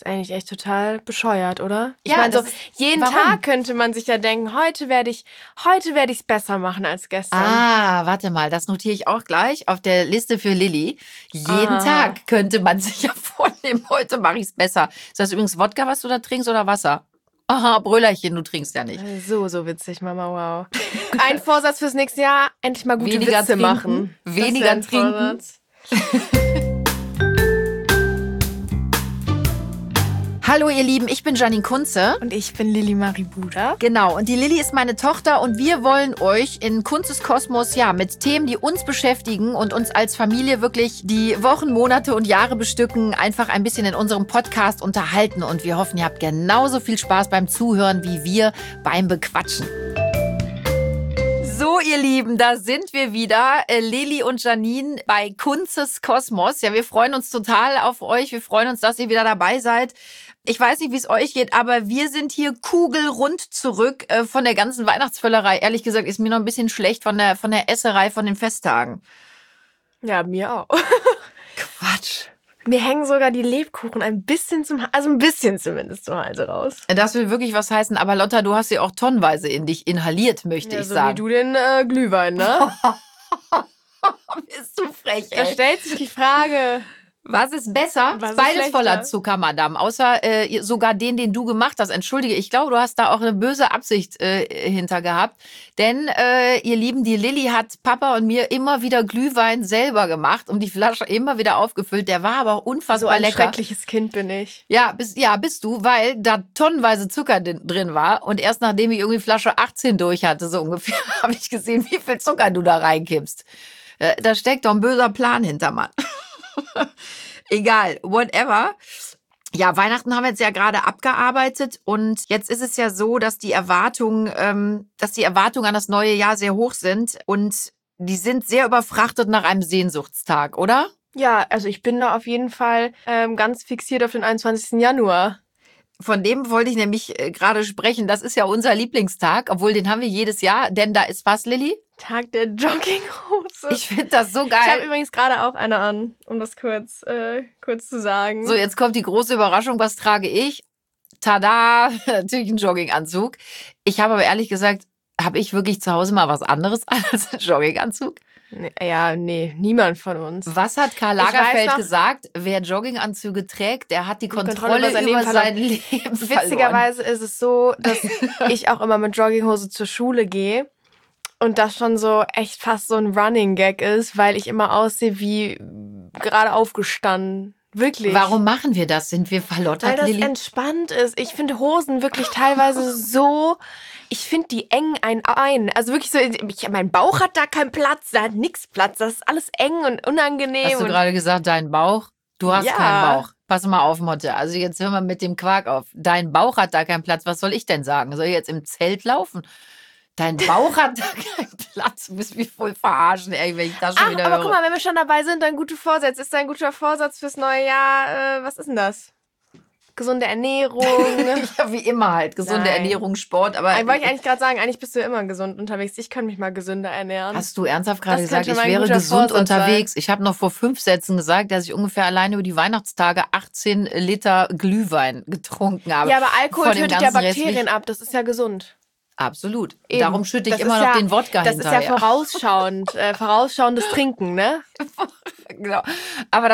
Ist eigentlich echt total bescheuert, oder? Ich Ja, meine, so jeden warum? Tag könnte man sich ja denken, heute werde ich's besser machen als gestern. Warte mal, das notiere ich auch gleich auf der Liste für Lilly. Jeden Ah. Tag könnte man sich ja vornehmen, heute mache ich es besser. Ist das übrigens Wodka, was du da trinkst, oder Wasser? Aha, Brüllerchen, du trinkst ja nicht. So witzig, Mama, wow. Ein Vorsatz fürs nächste Jahr, endlich mal gute Weniger Witze trinken, machen. weniger Das wär ein trinken. Vorsatz. Hallo ihr Lieben, ich bin Janine Kunze. Und ich bin Lilly Marie Buda. Genau, und die Lilly ist meine Tochter und wir wollen euch in Kunzes Kosmos mit Themen, die uns beschäftigen und uns als Familie wirklich die Wochen, Monate und Jahre bestücken, einfach ein bisschen in unserem Podcast unterhalten. Und wir hoffen, ihr habt genauso viel Spaß beim Zuhören wie wir beim Bequatschen. So, ihr Lieben, da sind wir wieder, Lilly und Janine bei Kunzes Kosmos. Ja, wir freuen uns total auf euch. Wir freuen uns, dass ihr wieder dabei seid. Ich weiß nicht, wie es euch geht, aber wir sind hier kugelrund zurück von der ganzen Weihnachtsvöllerei. Ehrlich gesagt ist mir noch ein bisschen schlecht von der Esserei von den Festtagen. Ja, mir auch. Quatsch. Mir hängen sogar die Lebkuchen ein bisschen zumindest zum Halse raus. Das will wirklich was heißen, aber Lotta, du hast sie auch tonnenweise in dich inhaliert, möchte ich so sagen. wie du den Glühwein, ne? Bist du frech, Da ey. stellt sich die Frage... Was ist besser? Was ist Beides schlechter? voller Zucker, Madame. Außer sogar den du gemacht hast. Entschuldige, ich glaube, du hast da auch eine böse Absicht hinter gehabt. Denn, ihr Lieben, die Lilly hat Papa und mir immer wieder Glühwein selber gemacht und die Flasche immer wieder aufgefüllt. Der war aber unfassbar So ein lecker. schreckliches Kind bin ich. Ja, bist du, weil da tonnenweise Zucker drin war. Und erst nachdem ich irgendwie Flasche 18 durch hatte, so ungefähr, habe ich gesehen, wie viel Zucker du da reinkippst. Da steckt doch ein böser Plan hinter, Mann. Egal, whatever. Ja, Weihnachten haben wir jetzt ja gerade abgearbeitet und jetzt ist es ja so, dass die Erwartungen an das neue Jahr sehr hoch sind und die sind sehr überfrachtet nach einem Sehnsuchtstag, oder? Ja, also ich bin da auf jeden Fall ganz fixiert auf den 21. Januar. Von dem wollte ich nämlich gerade sprechen. Das ist ja unser Lieblingstag, obwohl den haben wir jedes Jahr. Denn da ist was, Lilly? Tag der Jogginghose. Ich finde das so geil. Ich habe übrigens gerade auch eine an, um das kurz zu sagen. So, jetzt kommt die große Überraschung. Was trage ich? Tada! Natürlich ein Jogginganzug. Ich habe aber ehrlich gesagt, habe ich wirklich zu Hause mal was anderes als einen Jogginganzug? Nee, niemand von uns. Was hat Karl Ich weiß Lagerfeld noch- gesagt? Wer Jogginganzüge trägt, der hat die Kontrolle über sein über Leben sein Leben verloren. Witzigerweise ist es so, dass ich auch immer mit Jogginghose zur Schule gehe und das schon so echt fast so ein Running Gag ist, weil ich immer aussehe wie gerade aufgestanden. Wirklich. Warum machen wir das? Sind wir Weil verlottert, das Lilly? entspannt ist. Ich finde Hosen wirklich teilweise so, ich finde die engen ein. Also wirklich so, mein Bauch hat da keinen Platz, da hat nichts Platz. Das ist alles eng und unangenehm. Hast du und gerade gesagt, dein Bauch? Du hast Ja. keinen Bauch. Pass mal auf, Motte. Also jetzt hör mal mit dem Quark auf. Dein Bauch hat da keinen Platz. Was soll ich denn sagen? Soll ich jetzt im Zelt laufen? Dein Bauch hat da keinen Platz. Du bist mich voll verarschen, ey, wenn ich das schon wieder aber höre. guck mal, wenn wir schon dabei sind, dann gute Vorsätze. Ist dein guter Vorsatz fürs neue Jahr, was ist denn das? Gesunde Ernährung. Ja, wie immer halt. Gesunde Nein. Ernährung, Sport. Aber Wollte ich eigentlich gerade sagen, eigentlich bist du immer gesund unterwegs. Ich kann mich mal gesünder ernähren. hast du ernsthaft gerade Das gesagt, könnte ich mein wäre guter gesund Vorsatz unterwegs? Ich habe noch vor 5 Sätzen gesagt, dass ich ungefähr alleine über die Weihnachtstage 18 Liter Glühwein getrunken habe. Ja, aber Alkohol Von dem tötet ja ganzen Bakterien ab. Das ist ja gesund. Absolut. Eben. Darum schütte ich Das immer ist noch ja- den Wodka Das hinterher. ist ja vorausschauendes Trinken, ne? Genau. Aber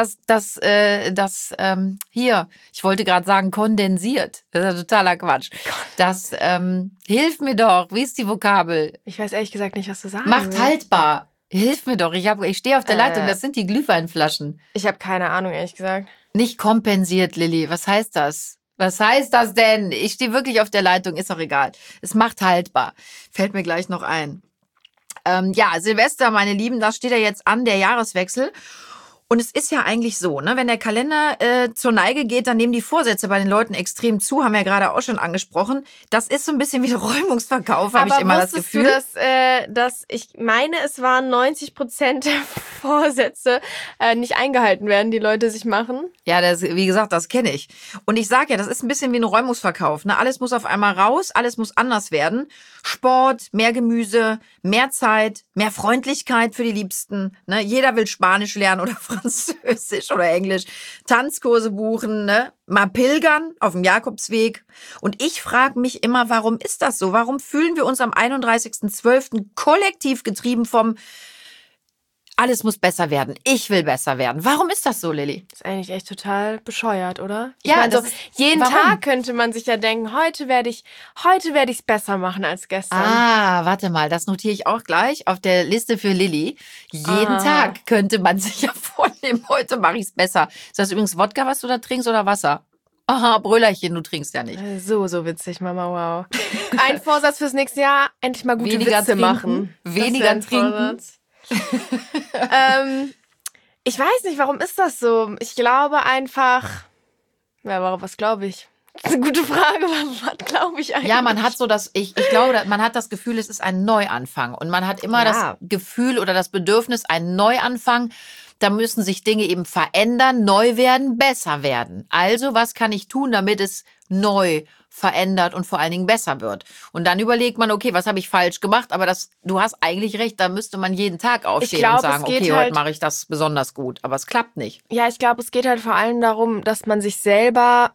hier, ich wollte gerade sagen, kondensiert. Das ist ja totaler Quatsch. Das hilft mir doch. Wie ist die Vokabel? Ich weiß ehrlich gesagt nicht, was du sagen Macht willst. haltbar. Hilf mir doch. Ich stehe auf der Leitung. Das sind die Glühweinflaschen. Ich habe keine Ahnung, ehrlich gesagt. Nicht kompensiert, Lilly. Was heißt das? Was heißt das denn? Ich stehe wirklich auf der Leitung. Ist doch egal. Es macht haltbar. Fällt mir gleich noch ein. Ja, Silvester, meine Lieben, das steht ja jetzt an, der Jahreswechsel. Und es ist ja eigentlich so, ne, wenn der Kalender zur Neige geht, dann nehmen die Vorsätze bei den Leuten extrem zu, haben wir ja gerade auch schon angesprochen. Das ist so ein bisschen wie Räumungsverkauf, habe ich immer das Gefühl. Aber wusstest du, dass ich meine, es waren 90% der Vorsätze nicht eingehalten werden, die Leute sich machen? Ja, wie gesagt, das kenne ich. Und ich sage ja, das ist ein bisschen wie ein Räumungsverkauf. Ne? Alles muss auf einmal raus, alles muss anders werden. Sport, mehr Gemüse, mehr Zeit, mehr Freundlichkeit für die Liebsten. Ne? Jeder will Spanisch lernen oder Französisch oder Englisch, Tanzkurse buchen, ne? Mal pilgern auf dem Jakobsweg. Und ich frage mich immer, warum ist das so? Warum fühlen wir uns am 31.12. kollektiv getrieben vom alles muss besser werden, ich will besser werden? Warum ist das so, Lilly? Das ist eigentlich echt total bescheuert, oder? Ich Ja, meine, so, das ist- jeden warum? Tag könnte man sich ja denken, heute werde ich es besser machen als gestern. Ah, warte mal, das notiere ich auch gleich auf der Liste für Lilly. Jeden Tag könnte man sich ja vornehmen, heute mache ich es besser. Ist das übrigens Wodka, was du da trinkst, oder Wasser? Aha, Brüllerchen, du trinkst ja nicht. So witzig, Mama, wow. Ein Vorsatz fürs nächste Jahr, endlich mal gute Weniger Witze trinken, machen. weniger Das wär ein trinken. Vorsatz. Ich weiß nicht, warum ist das so? Ich glaube einfach, was glaube ich? Das ist eine gute Frage, was glaube ich eigentlich? Ja, man hat so das, ich glaube, man hat das Gefühl, es ist ein Neuanfang. Und man hat immer Ja. das Gefühl oder das Bedürfnis, ein Neuanfang. Da müssen sich Dinge eben verändern, neu werden, besser werden. Also, was kann ich tun, damit es neu verändert und vor allen Dingen besser wird? Und dann überlegt man, okay, was habe ich falsch gemacht? Aber du hast eigentlich recht, da müsste man jeden Tag aufstehen glaub, und sagen, es geht okay, halt- heute mache ich das besonders gut. Aber es klappt nicht. Ja, ich glaube, es geht halt vor allem darum, dass man sich selber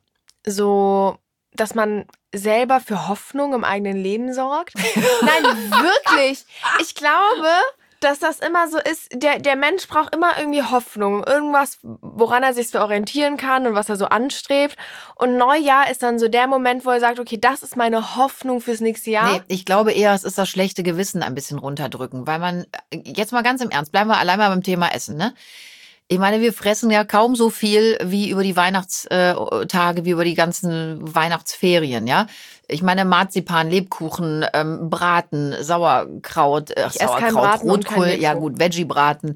dass man selber für Hoffnung im eigenen Leben sorgt. Nein, wirklich. Ich glaube, dass das immer so ist, der Mensch braucht immer irgendwie Hoffnung, irgendwas, woran er sich so orientieren kann und was er so anstrebt. Und Neujahr ist dann so der Moment, wo er sagt, okay, das ist meine Hoffnung fürs nächste Jahr. Nee, ich glaube eher, es ist das schlechte Gewissen ein bisschen runterdrücken, weil man, jetzt mal ganz im Ernst, bleiben wir allein mal beim Thema Essen, ne? Ich meine, wir fressen ja kaum so viel wie über die Weihnachtstage, wie über die ganzen Weihnachtsferien, ja? Ich meine, Marzipan, Lebkuchen, Braten, Sauerkraut, esse keinen Braten und keinen Rotkohl, ja Lebkuchen. gut, Veggie-Braten,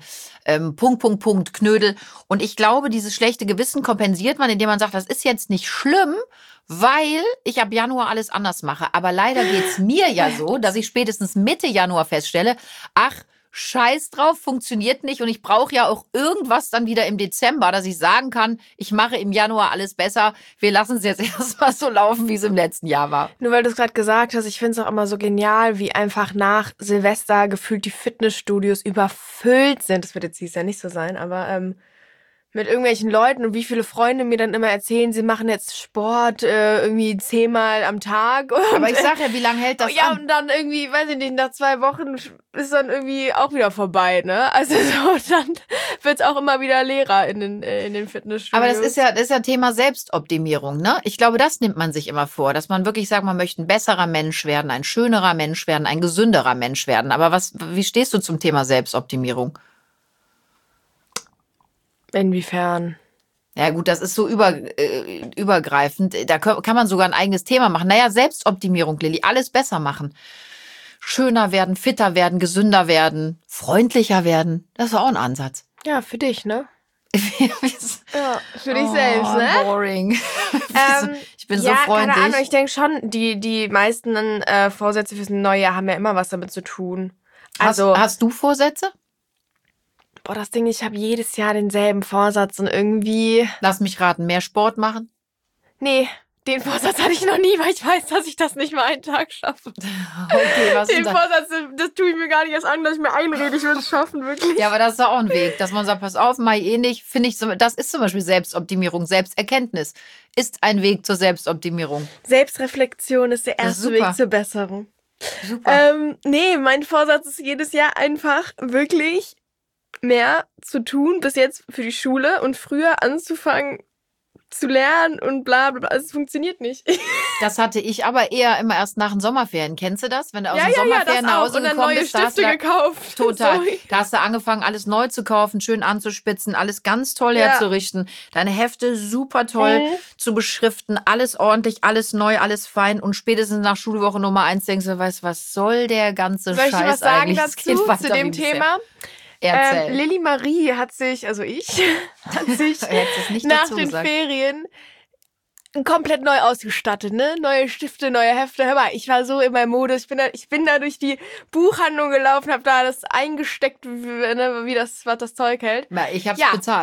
Knödel. Und ich glaube, dieses schlechte Gewissen kompensiert man, indem man sagt, das ist jetzt nicht schlimm, weil ich ab Januar alles anders mache. Aber leider geht's mir ja so, dass ich spätestens Mitte Januar feststelle, ach, Scheiß drauf, funktioniert nicht und ich brauche ja auch irgendwas dann wieder im Dezember, dass ich sagen kann, ich mache im Januar alles besser. Wir lassen es jetzt erstmal so laufen, wie es im letzten Jahr war. Nur weil du es gerade gesagt hast, ich finde es auch immer so genial, wie einfach nach Silvester gefühlt die Fitnessstudios überfüllt sind. Das wird jetzt dieses Jahr nicht so sein, aber mit irgendwelchen Leuten und wie viele Freunde mir dann immer erzählen, sie machen jetzt Sport irgendwie 10-mal am Tag. Und, Aber ich sag ja, wie lange hält das ja, an? und dann irgendwie, weiß ich nicht, nach 2 Wochen ist dann irgendwie auch wieder vorbei, ne? Also so, dann wird's auch immer wieder leerer in den Fitnessstudios. Aber das ist ja Thema Selbstoptimierung, ne? Ich glaube, das nimmt man sich immer vor, dass man wirklich sagt, man möchte ein besserer Mensch werden, ein schönerer Mensch werden, ein gesünderer Mensch werden. Aber wie stehst du zum Thema Selbstoptimierung? Inwiefern? Ja gut, das ist so übergreifend. Da kann man sogar ein eigenes Thema machen. Naja, Selbstoptimierung, Lilly, alles besser machen. Schöner werden, fitter werden, gesünder werden, freundlicher werden. Das ist auch ein Ansatz. Ja, für dich, ne? Ja, für dich Oh, selbst, ne? Boring. Ich bin so ja, freundlich. keine Ahnung, ich denke schon, die meisten Vorsätze fürs neue Jahr haben ja immer was damit zu tun. Also, hast du Vorsätze? das Ding, ich habe jedes Jahr denselben Vorsatz und irgendwie... Lass mich raten, mehr Sport machen? Nee, den Vorsatz hatte ich noch nie, weil ich weiß, dass ich das nicht mal einen Tag schaffe. Okay, was Den ist das? Vorsatz, das tue ich mir gar nicht erst an, dass ich mir einrede, ich will es schaffen, wirklich. Ja, aber das ist doch auch ein Weg, dass man sagt, pass auf, mach ich eh nicht. Finde ich, das ist zum Beispiel Selbstoptimierung, Selbsterkenntnis. Ist ein Weg zur Selbstoptimierung. Selbstreflexion ist der Das ist erste super. Weg zur Besserung. Super. Nee, mein Vorsatz ist jedes Jahr einfach wirklich mehr zu tun, bis jetzt für die Schule und früher anzufangen zu lernen und bla bla bla. Also es funktioniert nicht. Das hatte ich aber eher immer erst nach den Sommerferien. Kennst du das? Wenn du aus den das Sommerferien nach auch. Hause Und dann gekommen neue bist, da hast Stifte du gekauft. total. Sorry. Da hast du angefangen, alles neu zu kaufen, schön anzuspitzen, alles ganz toll Ja. herzurichten. Deine Hefte super toll zu beschriften, alles ordentlich, alles neu, alles fein. Und spätestens nach Schulwoche Nummer 1 denkst du, weißt, was soll der ganze Soll ich Scheiß dir was sagen eigentlich? Es dazu, geht weiter zu dem wie bisher. Thema? Erzähl. Lilly Marie hat sich, also ich, hat sich Er hat es nicht nach dazu den gesagt. Ferien komplett neu ausgestattet, ne? Neue Stifte, neue Hefte. Hör mal, ich war so in meinem Modus. Ich bin da durch die Buchhandlung gelaufen, habe da das eingesteckt, ne, was das Zeug hält. Na, ich hab's Ja. bezahlt.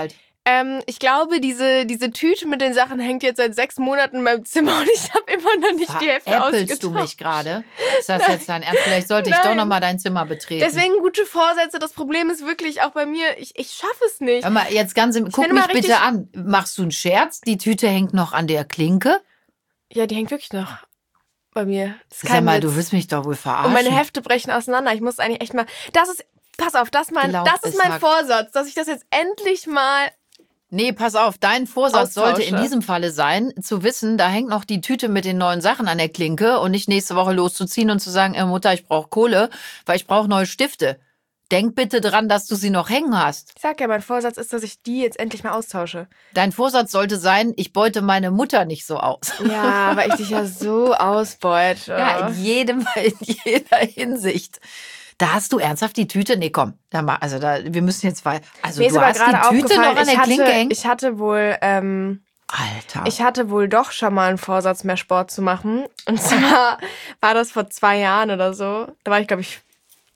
Ich glaube, diese Tüte mit den Sachen hängt jetzt seit 6 Monaten in meinem Zimmer und ich habe immer noch nicht die Hälfte ausgetauscht. Veräppelst du mich gerade? Ist das jetzt dein Ernst? Vielleicht sollte ich doch nochmal dein Zimmer betreten. Deswegen gute Vorsätze. Das Problem ist wirklich auch bei mir, ich schaffe es nicht. Hör mal, jetzt guck mich bitte an. Machst du einen Scherz? Die Tüte hängt noch an der Klinke? Ja, die hängt wirklich noch bei mir. Sag mal, du willst mich doch wohl verarschen. Und meine Hefte brechen auseinander. Ich muss eigentlich echt mal... Pass auf, das ist mein Vorsatz, dass ich das jetzt endlich mal... Nee, pass auf, dein Vorsatz sollte in diesem Falle sein, zu wissen, da hängt noch die Tüte mit den neuen Sachen an der Klinke und nicht nächste Woche loszuziehen und zu sagen, Mutter, ich brauche Kohle, weil ich brauche neue Stifte. Denk bitte dran, dass du sie noch hängen hast. Ich sag ja, mein Vorsatz ist, dass ich die jetzt endlich mal austausche. Dein Vorsatz sollte sein, ich beute meine Mutter nicht so aus. Ja, weil ich dich ja so ausbeute. Ja, in jeder Hinsicht. Da hast du ernsthaft die Tüte? Nee, komm. Wir müssen jetzt weiter. Also mir du hast die Tüte noch an der Klinke hängen? Ich hatte wohl... Alter. Ich hatte wohl doch schon mal einen Vorsatz, mehr Sport zu machen. Und zwar war das vor 2 Jahren oder so. Da war ich, glaube ich,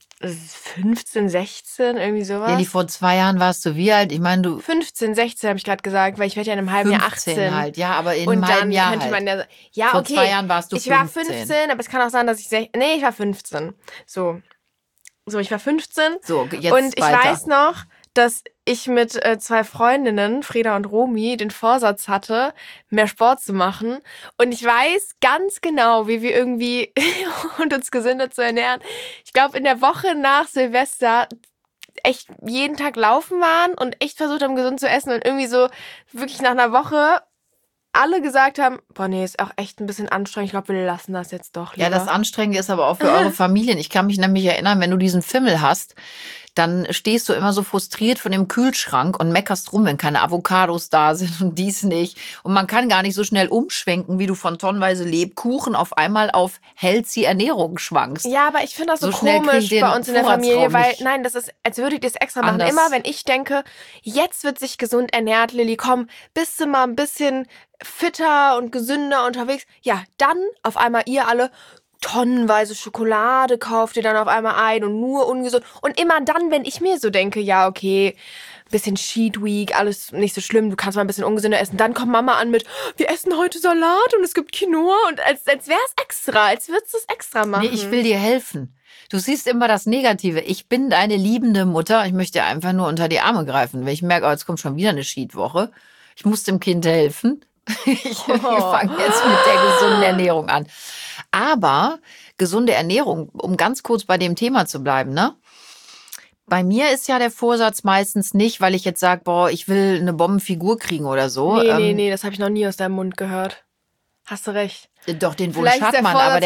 15, 16, irgendwie sowas. Lilly, vor 2 Jahren warst du wie alt? Ich meine, du... 15, 16 habe ich gerade gesagt, weil ich werde ja in einem halben Jahr 18. Halt, ja, aber in einem halben Jahr könnte man halt. Ja, vor okay. 2 Jahren warst du 15. Ich war 15, aber es kann auch sein, dass ich... Nee, ich war 15. So, ich war 15. So, jetzt und ich weiter. weiß noch, dass ich mit 2 Freundinnen, Frieda und Romy, den Vorsatz hatte, mehr Sport zu machen. Und ich weiß ganz genau, wie wir irgendwie und uns gesünder zu ernähren. Ich glaube, in der Woche nach Silvester echt jeden Tag laufen waren und echt versucht haben, gesund zu essen. Und irgendwie so wirklich nach einer Woche alle gesagt haben, boah, nee, ist auch echt ein bisschen anstrengend. Ich glaube, wir lassen das jetzt doch lieber. Ja, das Anstrengende ist aber auch für eure Familien. Ich kann mich nämlich erinnern, wenn du diesen Fimmel hast, dann stehst du immer so frustriert vor dem Kühlschrank und meckerst rum, wenn keine Avocados da sind und dies nicht. Und man kann gar nicht so schnell umschwenken, wie du von tonnenweise Lebkuchen auf einmal auf healthy Ernährung schwankst. Ja, aber ich finde das so komisch bei uns in der Familie, weil, nein, das ist, als würdet ihr es extra machen. Immer, wenn ich denke, jetzt wird sich gesund ernährt, Lilly, komm, bist du mal ein bisschen fitter und gesünder unterwegs. Ja, dann auf einmal ihr alle tonnenweise Schokolade kauft ihr dann auf einmal ein und nur ungesund. Und immer dann, wenn ich mir so denke, ja, okay, bisschen Cheat Week, alles nicht so schlimm, du kannst mal ein bisschen ungesünder essen. Dann kommt Mama an mit, wir essen heute Salat und es gibt Quinoa und als wäre es extra, als würdest du es extra machen. Nee, ich will dir helfen. Du siehst immer das Negative. Ich bin deine liebende Mutter. Ich möchte dir einfach nur unter die Arme greifen. Wenn ich merke, oh, jetzt kommt schon wieder eine Cheat-Woche. Ich muss dem Kind helfen. Ich fange jetzt mit der gesunden Ernährung an. Aber gesunde Ernährung, um ganz kurz bei dem Thema zu bleiben, ne? Bei mir ist ja der Vorsatz meistens nicht, weil ich jetzt sage, boah, ich will eine Bombenfigur kriegen oder so. Nee, das habe ich noch nie aus deinem Mund gehört. Hast du recht. Doch, den Wunsch hat man, aber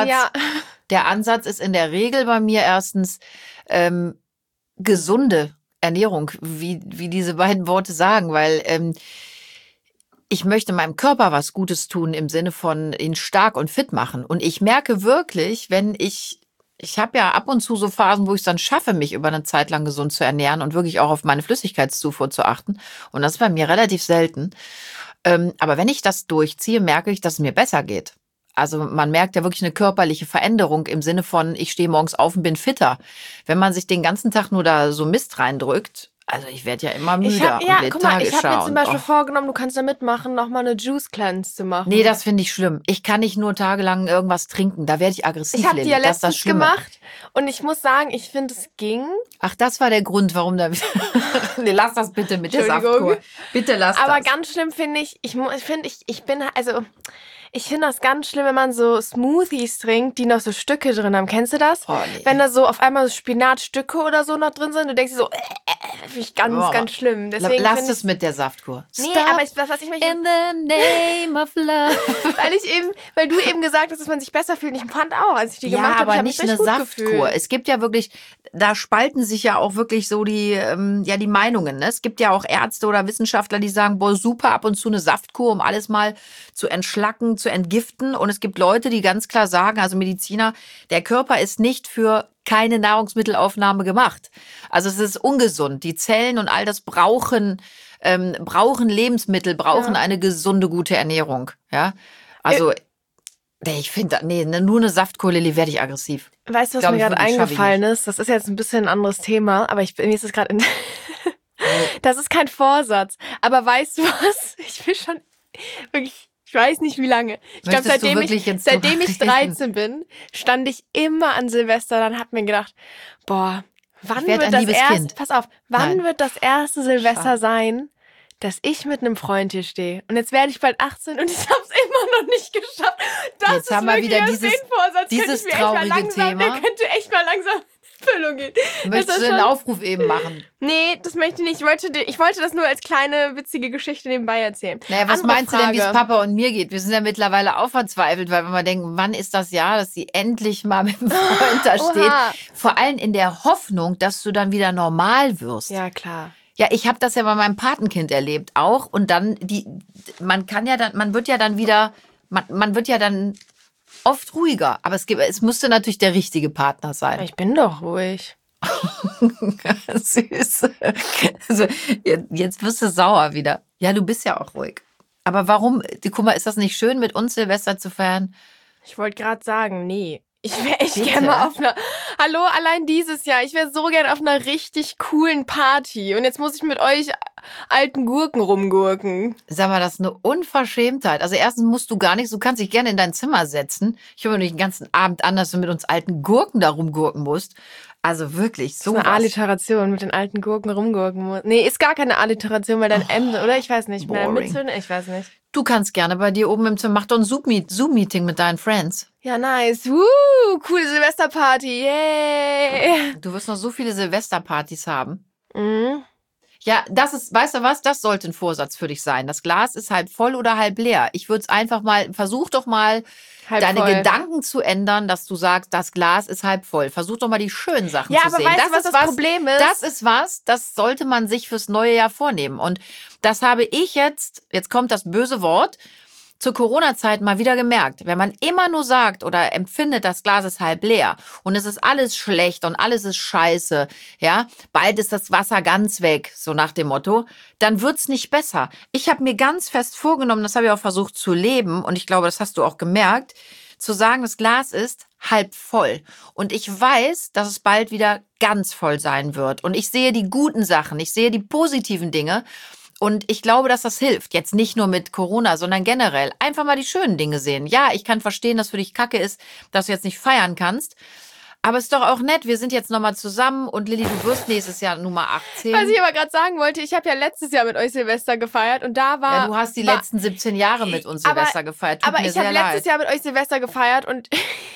der Ansatz ist in der Regel bei mir erstens gesunde Ernährung, wie diese beiden Worte sagen, weil ich möchte meinem Körper was Gutes tun im Sinne von ihn stark und fit machen. Und ich merke wirklich, wenn ich habe ja ab und zu so Phasen, wo ich es dann schaffe, mich über eine Zeit lang gesund zu ernähren und wirklich auch auf meine Flüssigkeitszufuhr zu achten. Und das ist bei mir relativ selten. Aber wenn ich das durchziehe, merke ich, dass es mir besser geht. Also man merkt ja wirklich eine körperliche Veränderung im Sinne von, ich stehe morgens auf und bin fitter. Wenn man sich den ganzen Tag nur da so Mist reindrückt, also ich werde ja immer müder ich habe mir zum Beispiel vorgenommen, du kannst da mitmachen, nochmal eine Juice Cleanse zu machen. Nee, das finde ich schlimm. Ich kann nicht nur tagelang irgendwas trinken, da werde ich aggressiv. Ich habe die ja letztens gemacht und ich muss sagen, ich finde, es ging. Ach, das war der Grund, warum da... Nee, lass das bitte mit der Saftkur. Bitte lass das. Aber ganz schlimm finde ich finde das ganz schlimm, wenn man so Smoothies trinkt, die noch so Stücke drin haben. Kennst du das? Oh, nee. Wenn da so auf einmal so Spinatstücke oder so noch drin sind, du denkst dir so, finde ich ganz schlimm. Deswegen lass es mit der Saftkur. Nee, aber was ich mich... In the name of love. weil du eben gesagt hast, dass man sich besser fühlt. Ich fand auch, als ich die gemacht habe, aber nicht eine Saftkur. Es gibt ja wirklich, da spalten sich ja auch wirklich so die Meinungen. Ne? Es gibt ja auch Ärzte oder Wissenschaftler, die sagen, boah, super, ab und zu eine Saftkur, um alles mal zu entschlacken, zu entgiften. Und es gibt Leute, die ganz klar sagen, also Mediziner, der Körper ist nicht für keine Nahrungsmittelaufnahme gemacht. Also es ist ungesund. Die Zellen und all das brauchen Lebensmittel, brauchen eine gesunde, gute Ernährung. Ja, also ich finde, nur eine Saftkur, Lilly, werde ich aggressiv. Weißt du, was mir gerade eingefallen ist? Das ist jetzt ein bisschen ein anderes Thema, aber mir ist es gerade Das ist kein Vorsatz. Aber weißt du was? Ich will schon wirklich, ich weiß nicht wie lange. Ich glaube, seitdem ich 13 bin, stand ich immer an Silvester. Dann hat mir gedacht, boah, wann wird das erste Silvester sein, dass ich mit einem Freund hier stehe? Und jetzt werde ich bald 18 und ich habe es immer noch nicht geschafft. Das jetzt haben wir wieder dieses traurige Thema. Der könnte echt mal langsam in Erfüllung gehen. Möchtest du einen Aufruf eben machen? Nee, das möchte ich nicht. Ich wollte das nur als kleine, witzige Geschichte nebenbei erzählen. Naja, was meinst du denn, wie es Papa und mir geht? Wir sind ja mittlerweile auch verzweifelt, weil wir mal denken, wann ist das Jahr, dass sie endlich mal mit dem Freund da steht? Vor allem in der Hoffnung, dass du dann wieder normal wirst. Ja, klar. Ja, ich habe das ja bei meinem Patenkind erlebt auch. Und dann, man wird ja dann oft ruhiger. Aber es müsste natürlich der richtige Partner sein. Ich bin doch ruhig. Süß. Also, jetzt wirst du sauer wieder. Ja, du bist ja auch ruhig. Aber warum? Guck mal, ist das nicht schön, mit uns Silvester zu feiern? Ich wollte gerade sagen, nee. Ich wäre echt gerne mal auf einer... Hallo, allein dieses Jahr. Ich wäre so gern auf einer richtig coolen Party. Und jetzt muss ich mit euch alten Gurken rumgurken. Sag mal, das ist eine Unverschämtheit. Also erstens musst du gar nichts. Du kannst dich gerne in dein Zimmer setzen. Ich höre mir nicht den ganzen Abend an, dass du mit uns alten Gurken da rumgurken musst. Also wirklich, so. Das ist eine Alliteration, mit den alten Gurken rumgurken muss. Nee, ist gar keine Alliteration, weil dein M, oder? Ich weiß nicht. Ich weiß nicht. Du kannst gerne bei dir oben im Zimmer. Mach doch ein Zoom-Meeting mit deinen Friends. Ja, nice. Coole Silvesterparty. Yay. Du wirst noch so viele Silvesterpartys haben. Mhm. Ja, weißt du was? Das sollte ein Vorsatz für dich sein. Das Glas ist halb voll oder halb leer. Ich würde es einfach mal, versuch doch mal, deine Gedanken zu ändern, dass du sagst, das Glas ist halb voll. Versuch doch mal die schönen Sachen zu sehen. Ja, aber weißt du, was das Problem ist? Das ist das sollte man sich fürs neue Jahr vornehmen. Und das habe ich jetzt kommt das böse Wort, zur Corona-Zeit mal wieder gemerkt. Wenn man immer nur sagt oder empfindet, das Glas ist halb leer und es ist alles schlecht und alles ist scheiße, ja, bald ist das Wasser ganz weg, so nach dem Motto, dann wird's nicht besser. Ich habe mir ganz fest vorgenommen, das habe ich auch versucht zu leben und ich glaube, das hast du auch gemerkt, zu sagen, das Glas ist halb voll. Und ich weiß, dass es bald wieder ganz voll sein wird. Und ich sehe die guten Sachen, ich sehe die positiven Dinge. Und ich glaube, dass das hilft. Jetzt nicht nur mit Corona, sondern generell. Einfach mal die schönen Dinge sehen. Ja, ich kann verstehen, dass für dich Kacke ist, dass du jetzt nicht feiern kannst. Aber es ist doch auch nett, wir sind jetzt nochmal zusammen und Lilly, du wirst nächstes Jahr Nummer 18. Was ich aber gerade sagen wollte, ich habe ja letztes Jahr mit euch Silvester gefeiert und da war... Ja, du hast die letzten 17 Jahre mit uns Silvester gefeiert. Aber ich habe letztes Jahr mit euch Silvester gefeiert und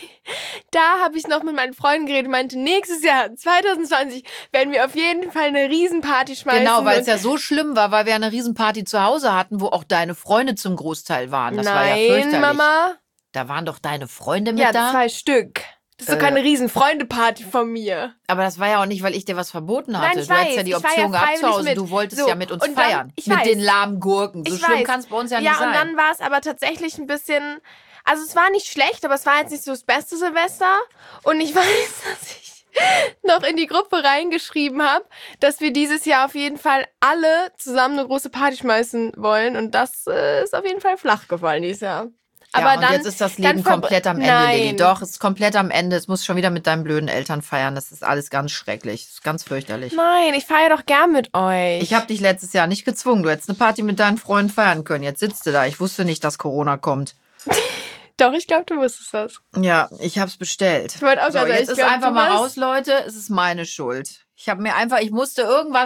da habe ich noch mit meinen Freunden geredet und meinte, nächstes Jahr, 2020, werden wir auf jeden Fall eine Riesenparty schmeißen. Genau, weil es ja so schlimm war, weil wir eine Riesenparty zu Hause hatten, wo auch deine Freunde zum Großteil waren. Das war ja fürchterlich. Mama. Da waren doch deine Freunde mit da? Ja, 2 Stück. Das ist doch keine Riesen-Freunde-Party von mir. Aber das war ja auch nicht, weil ich dir was verboten hatte. Nein, du hattest ja die Option gehabt zu Hause. Du wolltest ja mit uns feiern. Mit den lahmen Gurken. So schlimm kann es bei uns ja nicht sein. Ja, und dann war es aber tatsächlich ein bisschen... Also es war nicht schlecht, aber es war jetzt nicht so das beste Silvester. Und ich weiß, dass ich noch in die Gruppe reingeschrieben habe, dass wir dieses Jahr auf jeden Fall alle zusammen eine große Party schmeißen wollen. Und das ist auf jeden Fall flach gefallen dieses Jahr. Aber ja, und jetzt ist das Leben komplett am Ende, Lilly. Doch, es ist komplett am Ende. Es muss schon wieder mit deinen blöden Eltern feiern. Das ist alles ganz schrecklich. Das ist ganz fürchterlich. Nein, ich feiere doch gern mit euch. Ich habe dich letztes Jahr nicht gezwungen. Du hättest eine Party mit deinen Freunden feiern können. Jetzt sitzt du da. Ich wusste nicht, dass Corona kommt. Doch, ich glaube, du wusstest das. Ja, ich habe es bestellt. Ich wollte auch sagen, jetzt ist einfach mal raus, Leute. Es ist meine Schuld. Ich musste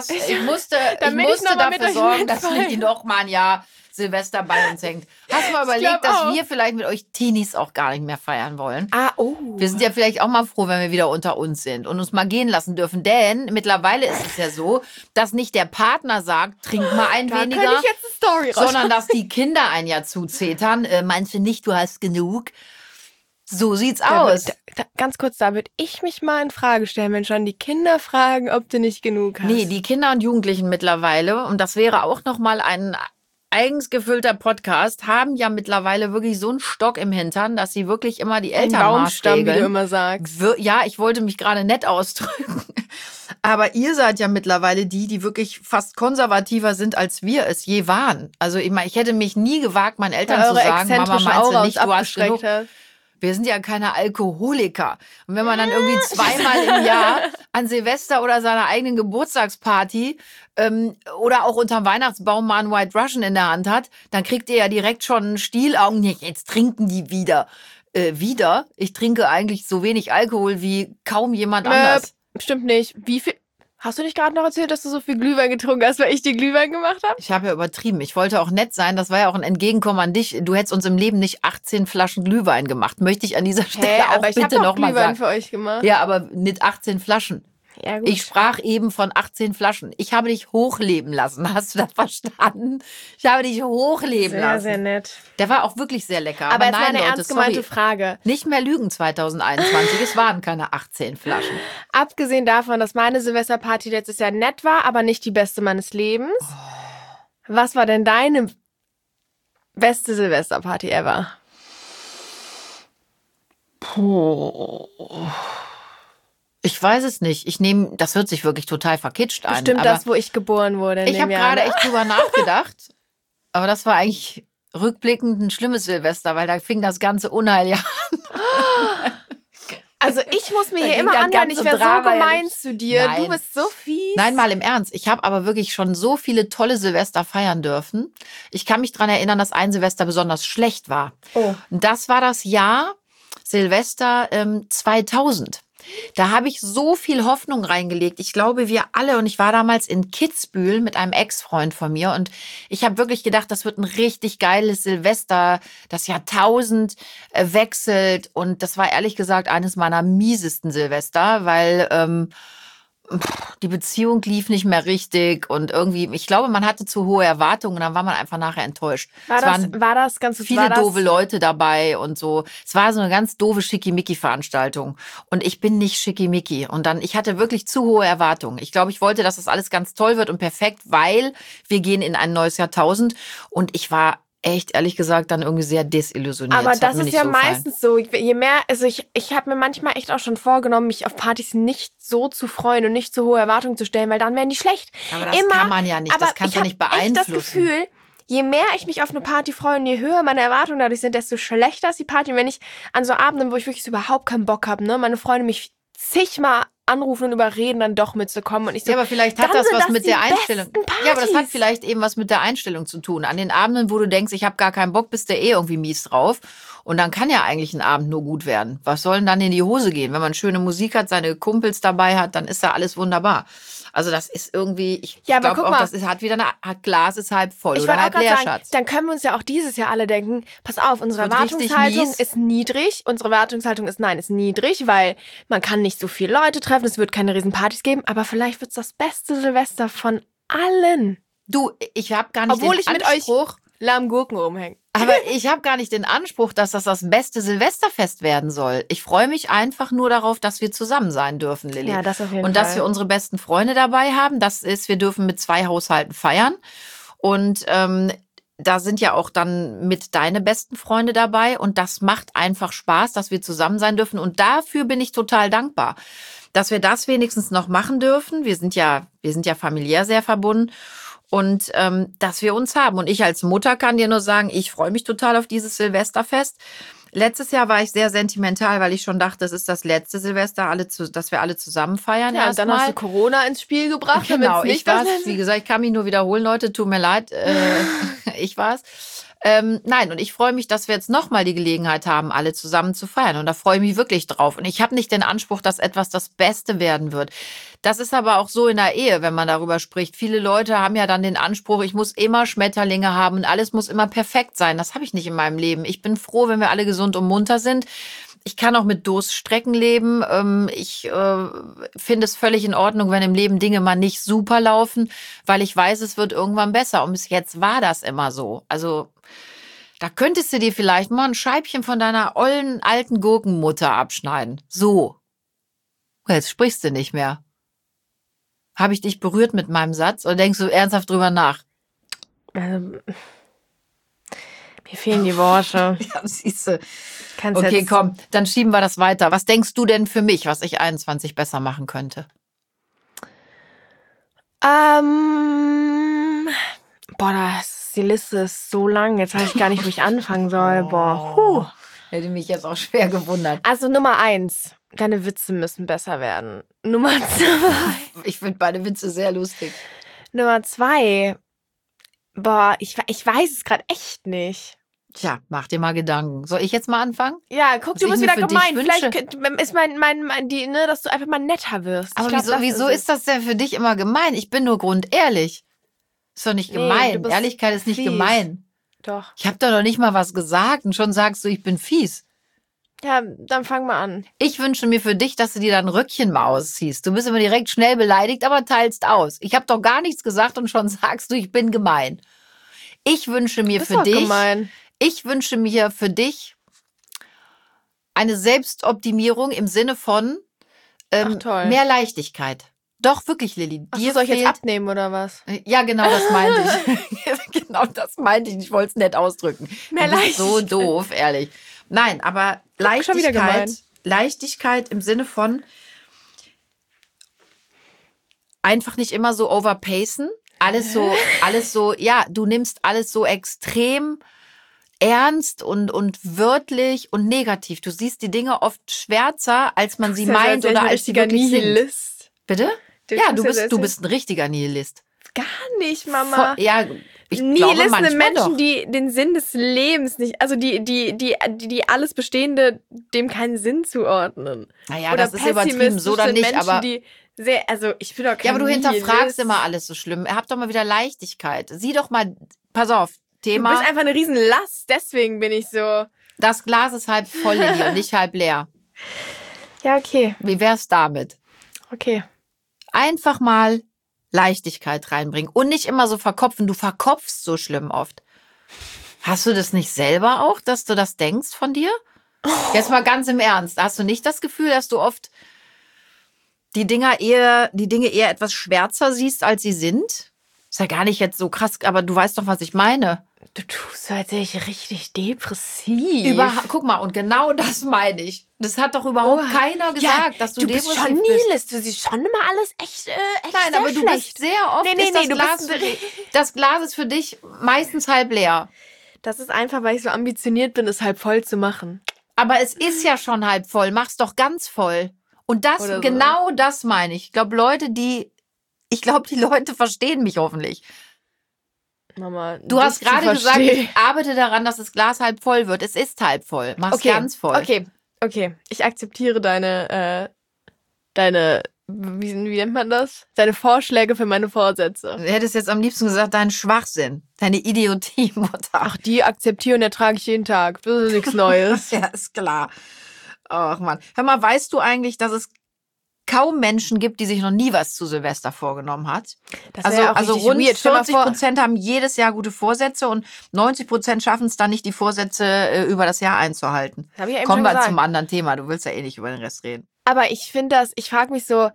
dafür sorgen, dass Lilly noch mal ein Jahr Silvester bei uns hängt. Hast du mal überlegt, dass wir vielleicht mit euch Teenies auch gar nicht mehr feiern wollen? Wir sind ja vielleicht auch mal froh, wenn wir wieder unter uns sind und uns mal gehen lassen dürfen. Denn mittlerweile ist es ja so, dass nicht der Partner sagt, trink mal ein weniger, könnte ich jetzt eine Story sondern dass die Kinder ein Jahr zuzetern. Meinst du nicht, du hast genug? So sieht's aus. Ganz kurz, da würde ich mich mal in Frage stellen, wenn schon die Kinder fragen, ob du nicht genug hast. Nee, die Kinder und Jugendlichen mittlerweile, und das wäre auch nochmal ein eigens gefüllter Podcast, haben ja mittlerweile wirklich so einen Stock im Hintern, dass sie wirklich immer die Eltern Baumstamm, wie du immer sagst. Ja, ich wollte mich gerade nett ausdrücken. Aber ihr seid ja mittlerweile die wirklich fast konservativer sind, als wir es je waren. Also ich hätte mich nie gewagt, meinen Eltern zu sagen, Mama, meinst du nicht, du hast genug? Wir sind ja keine Alkoholiker. Und wenn man dann irgendwie zweimal im Jahr an Silvester oder seiner eigenen Geburtstagsparty oder auch unterm Weihnachtsbaum mal einen White Russian in der Hand hat, dann kriegt ihr ja direkt schon Stielaugen. Jetzt trinken die wieder. Wieder? Ich trinke eigentlich so wenig Alkohol wie kaum jemand anders. Stimmt nicht. Wie viel? Hast du nicht gerade noch erzählt, dass du so viel Glühwein getrunken hast, weil ich die Glühwein gemacht habe? Ich habe ja übertrieben. Ich wollte auch nett sein. Das war ja auch ein Entgegenkommen an dich. Du hättest uns im Leben nicht 18 Flaschen Glühwein gemacht. Möchte ich an dieser Stelle auch bitte nochmal sagen. Glühwein für euch gemacht. Ja, aber mit 18 Flaschen. Ja, gut. Ich sprach eben von 18 Flaschen. Ich habe dich hochleben lassen. Hast du das verstanden? Ich habe dich hochleben lassen. Sehr, sehr nett. Der war auch wirklich sehr lecker. Aber jetzt nein, mal eine Leute, ernst gemeinte Frage. Nicht mehr lügen 2021. Es waren keine 18 Flaschen. Abgesehen davon, dass meine Silvesterparty letztes Jahr nett war, aber nicht die beste meines Lebens. Was war denn deine beste Silvesterparty ever? Puh. Ich weiß es nicht. Das hört sich wirklich total verkitscht an. Bestimmt das, wo ich geboren wurde. Ich habe gerade echt drüber nachgedacht. Aber das war eigentlich rückblickend ein schlimmes Silvester, weil da fing das ganze Unheil ja an. Also ich muss mir hier immer anhören, ich wäre so gemein zu dir. Nein. Du bist so fies. Nein, mal im Ernst. Ich habe aber wirklich schon so viele tolle Silvester feiern dürfen. Ich kann mich daran erinnern, dass ein Silvester besonders schlecht war. Oh. Das war das Jahr Silvester 2000. Da habe ich so viel Hoffnung reingelegt. Ich glaube, wir alle, und ich war damals in Kitzbühel mit einem Ex-Freund von mir und ich habe wirklich gedacht, das wird ein richtig geiles Silvester. Das Jahrtausend wechselt und das war ehrlich gesagt eines meiner miesesten Silvester, weil die Beziehung lief nicht mehr richtig und irgendwie, ich glaube, man hatte zu hohe Erwartungen und dann war man einfach nachher enttäuscht. War das ganz viele doofe Leute dabei und so. Es war so eine ganz doofe Schickimicki-Veranstaltung und ich bin nicht Schickimicki und dann, ich hatte wirklich zu hohe Erwartungen. Ich glaube, ich wollte, dass das alles ganz toll wird und perfekt, weil wir gehen in ein neues Jahrtausend und ich war echt, ehrlich gesagt, dann irgendwie sehr desillusioniert. Aber das ist ja meistens so. Je mehr, also ich habe mir manchmal echt auch schon vorgenommen, mich auf Partys nicht so zu freuen und nicht zu hohe Erwartungen zu stellen, weil dann werden die schlecht. Aber das kann man ja nicht, das kannst du nicht beeinflussen. Ich habe das Gefühl, je mehr ich mich auf eine Party freue und je höher meine Erwartungen dadurch sind, desto schlechter ist die Party. Und wenn ich an so Abenden, wo ich wirklich so überhaupt keinen Bock habe, ne, meine Freunde mich zigmal anrufen und überreden, dann doch mitzukommen. Und ich so, ja, aber vielleicht hat das was mit der Einstellung. Ja, aber das hat vielleicht eben was mit der Einstellung zu tun. An den Abenden, wo du denkst, ich habe gar keinen Bock, bist du irgendwie mies drauf. Und dann kann ja eigentlich ein Abend nur gut werden. Was soll denn dann in die Hose gehen? Wenn man schöne Musik hat, seine Kumpels dabei hat, dann ist da alles wunderbar. Also das ist irgendwie, ich glaube auch, das hat wieder Glas ist halb voll oder halb leer, Schatz. Dann können wir uns ja auch dieses Jahr alle denken, pass auf, unsere Erwartungshaltung ist niedrig. Unsere Erwartungshaltung ist niedrig, weil man kann nicht so viele Leute treffen, es wird keine Riesenpartys geben, aber vielleicht wird es das beste Silvester von allen. Du, ich habe gar nicht den Anspruch, mit euch lahmen Gurken rumhängen. Aber ich habe gar nicht den Anspruch, dass das beste Silvesterfest werden soll. Ich freue mich einfach nur darauf, dass wir zusammen sein dürfen, Lilly. Ja, das auf jeden Fall. Und dass wir unsere besten Freunde dabei haben. Das ist, wir dürfen mit 2 Haushalten feiern. Und da sind ja auch dann mit deine besten Freunde dabei. Und das macht einfach Spaß, dass wir zusammen sein dürfen. Und dafür bin ich total dankbar, dass wir das wenigstens noch machen dürfen. Wir sind ja familiär sehr verbunden. Und dass wir uns haben. Und ich als Mutter kann dir nur sagen, ich freue mich total auf dieses Silvesterfest. Letztes Jahr war ich sehr sentimental, weil ich schon dachte, das ist das letzte Silvester, dass wir alle zusammen feiern. Ja, und dann hast du Corona ins Spiel gebracht. Genau, ich war's. Wie gesagt, ich kann mich nur wiederholen, Leute, tut mir leid. Ich war's. Nein, und ich freue mich, dass wir jetzt nochmal die Gelegenheit haben, alle zusammen zu feiern. Und da freue ich mich wirklich drauf. Und ich habe nicht den Anspruch, dass etwas das Beste werden wird. Das ist aber auch so in der Ehe, wenn man darüber spricht. Viele Leute haben ja dann den Anspruch, ich muss immer Schmetterlinge haben und alles muss immer perfekt sein. Das habe ich nicht in meinem Leben. Ich bin froh, wenn wir alle gesund und munter sind. Ich kann auch mit Durststrecken leben. Ich finde es völlig in Ordnung, wenn im Leben Dinge mal nicht super laufen, weil ich weiß, es wird irgendwann besser. Und bis jetzt war das immer so. Also da könntest du dir vielleicht mal ein Scheibchen von deiner ollen alten Gurkenmutter abschneiden. So. Jetzt sprichst du nicht mehr. Habe ich dich berührt mit meinem Satz oder denkst du ernsthaft drüber nach? Mir fehlen die Worte. Ja, siehst du. Okay, komm, dann schieben wir das weiter. Was denkst du denn für mich, was ich 21 besser machen könnte? Die Liste ist so lang. Jetzt weiß ich gar nicht, wo ich anfangen soll. Hätte mich jetzt auch schwer gewundert. Also Nummer 1, deine Witze müssen besser werden. Nummer 2. Ich finde beide Witze sehr lustig. Nummer 2. Boah, ich weiß es gerade echt nicht. Tja, mach dir mal Gedanken. Soll ich jetzt mal anfangen? Ja, guck, Was du ich bist mir wieder für dich gemein. wünsche? Vielleicht ist dass du einfach mal netter wirst. Aber Ich glaub, das wieso ist das denn für dich immer gemein? Ich bin nur grundehrlich. Ist doch nicht Nee, gemein. du bist Ehrlichkeit ist nicht fies. gemein. Doch. Ich habe doch noch nicht mal was gesagt und schon sagst du, ich bin fies. Ja, dann fang mal an. Ich wünsche mir für dich, dass du dir dein Röckchen mal ausziehst. Du bist immer direkt schnell beleidigt, aber teilst aus. Ich habe doch gar nichts gesagt und schon sagst du, ich bin gemein. Ich wünsche mir Das für ist doch dich, gemein. ich wünsche mir für dich eine Selbstoptimierung im Sinne von Ach, toll. mehr Leichtigkeit. Doch, wirklich, Lilli. Ach, Dir soll ich jetzt fehlt- abnehmen oder was? Ja, genau das meinte ich. Genau das meinte ich. Ich wollte es nett ausdrücken. Mehr Du bist so Leichtigkeit. doof, ehrlich. Nein, aber Schon wieder gemein. Leichtigkeit im Sinne von einfach nicht immer so overpacen. Alles so, ja, du nimmst alles so extrem ernst und wörtlich und negativ. Du siehst die Dinge oft schwärzer, als man sie Das ist ja meint so, als oder wäre ich als sie ein richtiger wirklich sind. Nihilist. Bitte? Du Ja, tust ja du so, bist ein richtiger Nihilist. Gar nicht, Mama. Ja, ich glaube Nihilisten manchmal sind Menschen, doch. die den Sinn des Lebens nicht, also die alles Bestehende dem keinen Sinn zuordnen. Naja, Oder das ist übertrieben, so oder pessimistisch sind nicht, Menschen, aber... die sehr, also ich bin doch kein Ja, aber du hinterfragst Nihilist. immer alles so schlimm. Habt doch mal wieder Leichtigkeit. Sieh doch mal, pass auf, Du Thema, bist einfach eine Riesenlast, deswegen bin ich so. das Glas ist halb voll, Lilli, und nicht halb leer. Ja, okay. Wie wär's damit? Okay. Einfach mal Leichtigkeit reinbringen und nicht immer so verkopfen. Du verkopfst so schlimm oft. Hast du das nicht selber auch, dass du das denkst von dir? Jetzt mal ganz im Ernst. Hast du nicht das Gefühl, dass du oft die Dinge eher etwas schwärzer siehst, als sie sind? Ist ja gar nicht jetzt so krass, aber du weißt doch, was ich meine. Du tust so, als wäre ich richtig depressiv. Guck mal, und genau das meine ich. Das hat doch überhaupt keiner gesagt, dass du bist depressiv schon bist. Nihilist. Du siehst schon immer alles echt Nein, sehr aber du schlecht. bist sehr oft, Nee, ist das du Glas bist- für dich, das Glas ist für dich meistens halb leer. Das ist einfach, weil ich so ambitioniert bin, es halb voll zu machen. Aber es ist ja schon halb voll. Mach's doch ganz voll. Und das, Oder so. genau das meine ich. Ich glaube, die Leute verstehen mich hoffentlich. Mama, Du hast gerade gesagt, ich arbeite daran, dass das Glas halb voll wird. Es ist halb voll. Mach's ganz voll. Okay. Ich akzeptiere deine, wie nennt man das? Deine Vorschläge für meine Vorsätze. Du hättest jetzt am liebsten gesagt, deinen Schwachsinn, deine Idiotie, Mutter. Ach, die akzeptiere und ertrage ich jeden Tag. Das ist nichts Neues. Ja, ist klar. Ach Mann. Hör mal, weißt du eigentlich, dass es kaum Menschen gibt, die sich noch nie was zu Silvester vorgenommen hat? Das Also, wär auch also richtig rund weird. Stell mal vor- 40% haben jedes Jahr gute Vorsätze und 90% schaffen es dann nicht, die Vorsätze über das Jahr einzuhalten. Das hab ich ja eben Kommen schon wir gesagt. zum anderen Thema. Du willst ja eh nicht über den Rest reden. Aber ich finde ich frage mich so,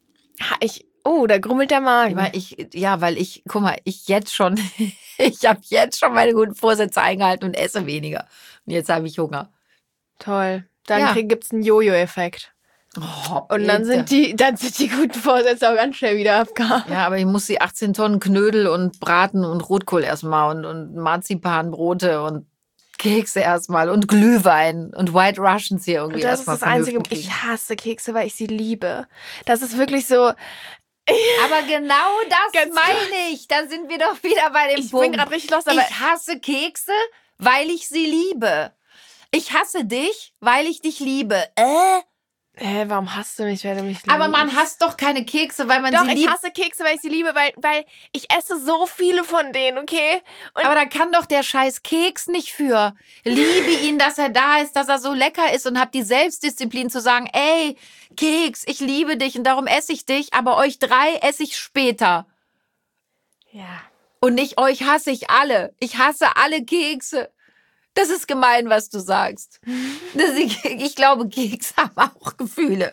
da grummelt der Magen. Weil ich, guck mal, ich habe jetzt schon meine guten Vorsätze eingehalten und esse weniger. Und jetzt habe ich Hunger. Toll. Dann Ja. gibt's einen Jojo-Effekt. Oh, Und dann sind die guten Vorsätze auch ganz schnell wieder abgehakt. Ja, aber ich muss die 18 Tonnen Knödel und Braten und Rotkohl erstmal und Marzipanbrote und Kekse erstmal und Glühwein und White Russians hier irgendwie Und das ist erstmal das Einzige, vernünftig kriegen. ich hasse Kekse, weil ich sie liebe. Das ist wirklich so, Aber genau das Ganz meine ich. Da sind wir doch wieder bei dem ich bin Punkt. gerade richtig lost, aber Ich hasse Kekse, weil ich sie liebe. Ich hasse dich, weil ich dich liebe. warum hasst du mich, weil du mich liebst? Aber man hasst doch keine Kekse, weil man Doch, sie ich liebt. hasse Kekse, weil ich sie liebe, weil ich esse so viele von denen, okay? Und Aber da kann doch der scheiß Keks nicht für. Liebe ihn, dass er da ist, dass er so lecker ist und hab die Selbstdisziplin zu sagen, ey, Keks, ich liebe dich und darum esse ich dich, aber euch 3 esse ich später. ja. Und nicht euch hasse ich alle. Ich hasse alle Kekse. Das ist gemein, was du sagst. Ich glaube, Keks haben auch Gefühle.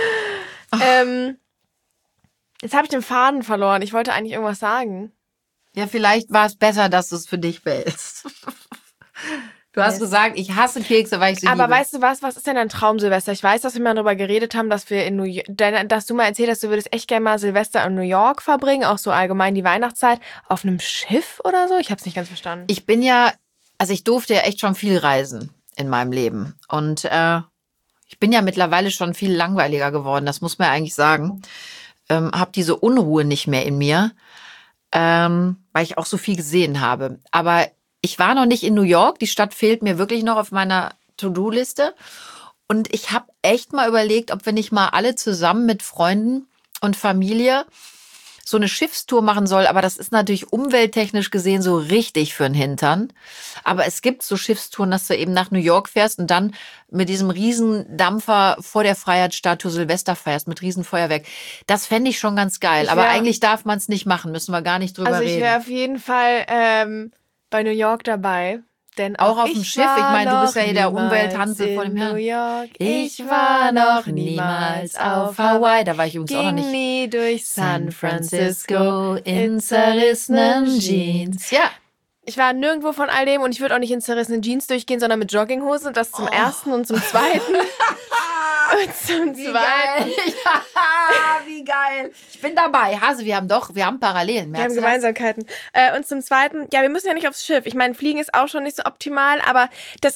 Jetzt habe ich den Faden verloren. Ich wollte eigentlich irgendwas sagen. Ja, vielleicht war es besser, dass du es für dich behältst. Du hast gesagt, ich hasse Kekse, weil ich sie Aber liebe. weißt du was? Was ist denn dein Traum, Silvester? Ich weiß, dass wir mal darüber geredet haben, dass wir dass du mal erzählt hast, du würdest echt gerne mal Silvester in New York verbringen, auch so allgemein die Weihnachtszeit, auf einem Schiff oder so? Ich habe es nicht ganz verstanden. Ich durfte ja echt schon viel reisen. in meinem Leben. Und ich bin ja mittlerweile schon viel langweiliger geworden, das muss man ja eigentlich sagen. Habe diese Unruhe nicht mehr in mir, weil ich auch so viel gesehen habe. Aber ich war noch nicht in New York. Die Stadt fehlt mir wirklich noch auf meiner To-Do-Liste. Und ich habe echt mal überlegt, ob wir nicht mal alle zusammen mit Freunden und Familie so eine Schiffstour machen soll. Aber das ist natürlich umwelttechnisch gesehen so richtig für den Hintern. Aber es gibt so Schiffstouren, dass du eben nach New York fährst und dann mit diesem riesen Dampfer vor der Freiheitsstatue Silvester feierst mit riesen Feuerwerk. Das fände ich schon ganz geil. Aber eigentlich darf man es nicht machen, müssen wir gar nicht drüber reden. Also ich wäre auf jeden Fall bei New York dabei. Denn auch auf dem Schiff. Ich meine, du bist ja hier der Umwelthansel vor dem Herrn. New York. Ich war noch niemals auf Hawaii. Da war ich übrigens auch noch nicht. Nie durch San Francisco in zerrissenen Jeans. Ja. Ich war nirgendwo von all dem und ich würde auch nicht in zerrissenen Jeans durchgehen, sondern mit Jogginghose. Das zum ersten und zum zweiten. Und zum zweiten. Wie geil. Ich bin dabei. Hase, wir haben Parallelen. Wir haben Gemeinsamkeiten. Und zum zweiten, ja, wir müssen ja nicht aufs Schiff. Ich meine, Fliegen ist auch schon nicht so optimal, aber da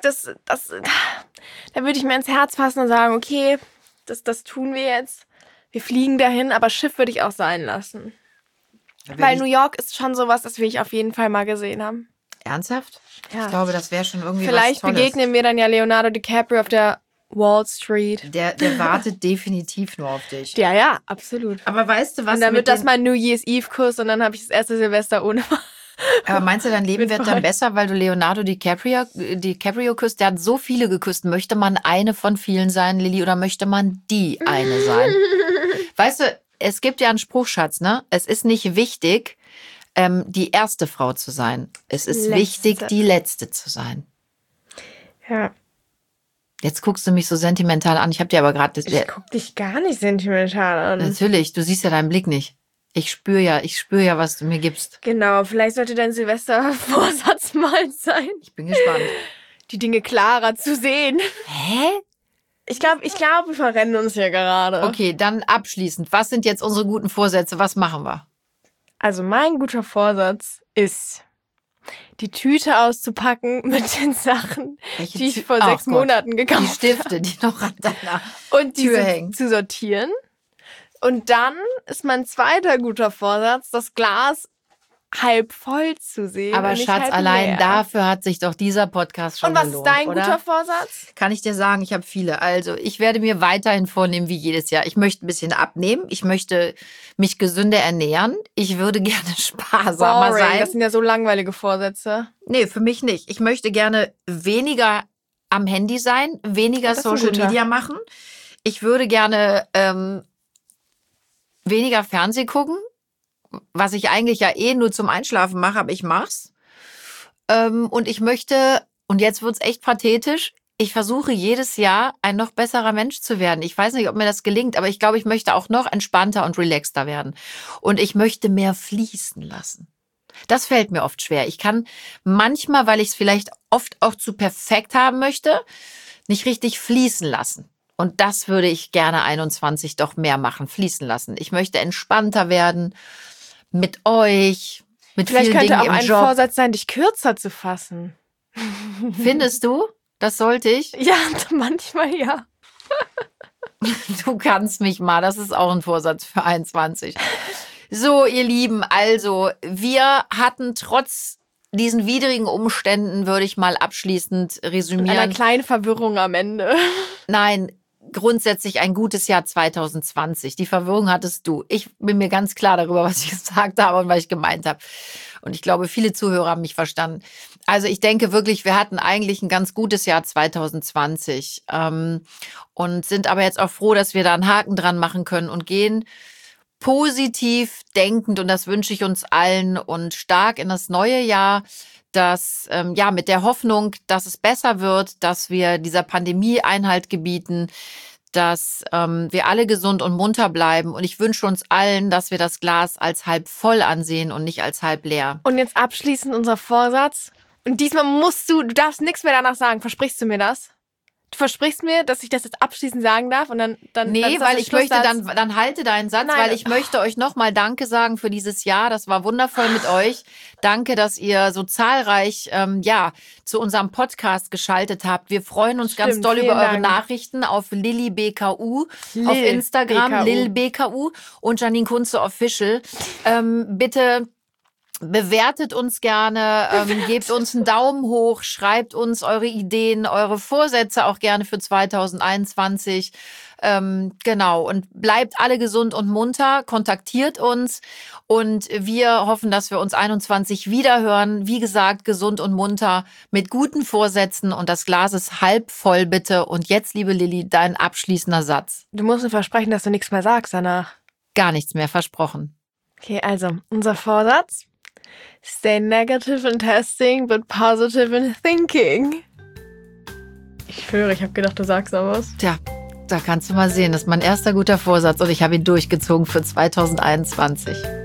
würde ich mir ins Herz fassen und sagen, okay, das tun wir jetzt. Wir fliegen dahin, aber Schiff würde ich auch sein lassen. Weil New York ist schon sowas, das will ich auf jeden Fall mal gesehen haben. Ernsthaft? Ja. Ich glaube, das wäre schon irgendwie Vielleicht was Tolles. begegnen wir dann ja Leonardo DiCaprio auf der Wall Street. Der wartet definitiv nur auf dich. Ja, absolut. Aber weißt du was? Und dann wird das mein New Year's Eve-Kurs und dann habe ich das erste Silvester ohne. Aber meinst du, dein Leben wird dann besser, weil du Leonardo DiCaprio küsst? Der hat so viele geküsst. Möchte man eine von vielen sein, Lilly, oder möchte man die eine sein? Weißt du, es gibt ja einen Spruchschatz, ne? Es ist nicht wichtig, die erste Frau zu sein. Es ist wichtig, die letzte zu sein. Ja. Jetzt guckst du mich so sentimental an. Ich habe dir aber gerade... Ich guck dich gar nicht sentimental an. Natürlich, du siehst ja deinen Blick nicht. Ich spüre ja, was du mir gibst. Genau, vielleicht sollte dein Silvestervorsatz mal sein. Ich bin gespannt. Die Dinge klarer zu sehen. Hä? Ich glaube, wir verrennen uns hier gerade. Okay, dann abschließend. Was sind jetzt unsere guten Vorsätze? Was machen wir? Also mein guter Vorsatz ist, die Tüte auszupacken mit den Sachen, die ich vor 6 Monaten gekauft habe. Die Stifte, die noch an deiner und Tür hängen. Zu sortieren. Und dann ist mein zweiter guter Vorsatz, das Glas halb voll zu sehen. Aber Schatz, allein dafür hat sich doch dieser Podcast schon gelohnt. Und was ist dein guter Vorsatz? Kann ich dir sagen, ich habe viele. Also ich werde mir weiterhin vornehmen wie jedes Jahr. Ich möchte ein bisschen abnehmen. Ich möchte mich gesünder ernähren. Ich würde gerne sparsamer sein. Das sind ja so langweilige Vorsätze. Nee, für mich nicht. Ich möchte gerne weniger am Handy sein, weniger Social Media machen. Ich würde gerne weniger Fernsehen gucken. Was ich eigentlich ja nur zum Einschlafen mache, aber ich mach's. Und ich möchte, und jetzt wird's echt pathetisch, ich versuche jedes Jahr ein noch besserer Mensch zu werden. Ich weiß nicht, ob mir das gelingt, aber ich glaube, ich möchte auch noch entspannter und relaxter werden. Und ich möchte mehr fließen lassen. Das fällt mir oft schwer. Ich kann manchmal, weil ich es vielleicht oft auch zu perfekt haben möchte, nicht richtig fließen lassen. Und das würde ich gerne 21 doch mehr machen, fließen lassen. Ich möchte entspannter werden. Mit euch, mit vielleicht vielen Dingen im Job. Vielleicht könnte auch ein Vorsatz sein, dich kürzer zu fassen. Findest du? Das sollte ich? Ja, manchmal ja. Du kannst mich mal, das ist auch ein Vorsatz für 21. So, ihr Lieben, also wir hatten trotz diesen widrigen Umständen, würde ich mal abschließend resümieren. Einer kleinen Verwirrung am Ende. Nein, grundsätzlich ein gutes Jahr 2020. Die Verwirrung hattest du. Ich bin mir ganz klar darüber, was ich gesagt habe und was ich gemeint habe. Und ich glaube, viele Zuhörer haben mich verstanden. Also ich denke wirklich, wir hatten eigentlich ein ganz gutes Jahr 2020 und sind aber jetzt auch froh, dass wir da einen Haken dran machen können und gehen positiv denkend, und das wünsche ich uns allen, und stark in das neue Jahr, dass mit der Hoffnung, dass es besser wird, dass wir dieser Pandemie Einhalt gebieten, dass wir alle gesund und munter bleiben. Und ich wünsche uns allen, dass wir das Glas als halb voll ansehen und nicht als halb leer. Und jetzt abschließend unser Vorsatz. Und diesmal du darfst nichts mehr danach sagen. Versprichst du mir das? Du versprichst mir, dass ich das jetzt abschließend sagen darf und dann Nee, dann ist das weil der ich möchte, Schlusssatz. dann halte deinen Satz, Nein. weil ich möchte euch nochmal Danke sagen für dieses Jahr. Das war wundervoll mit euch. Danke, dass ihr so zahlreich zu unserem Podcast geschaltet habt. Wir freuen uns ganz Stimmt, doll über vielen eure Dank. Nachrichten auf Lilly BKU Lil auf Instagram, BKU. Lil BKU und Janine Kunze Official. Bitte bewertet uns gerne, gebt uns einen Daumen hoch, schreibt uns eure Ideen, eure Vorsätze auch gerne für 2021. Genau, und bleibt alle gesund und munter, kontaktiert uns und wir hoffen, dass wir uns 21 wiederhören. Wie gesagt, gesund und munter mit guten Vorsätzen und das Glas ist halb voll, bitte. Und jetzt, liebe Lilly, dein abschließender Satz. Du musst mir versprechen, dass du nichts mehr sagst danach. Gar nichts mehr, versprochen. Okay, also unser Vorsatz. Stay negative in testing, but positive in thinking. Ich schwöre, ich habe gedacht, du sagst noch was. Tja, da kannst du mal sehen, das ist mein erster guter Vorsatz und ich habe ihn durchgezogen für 2021.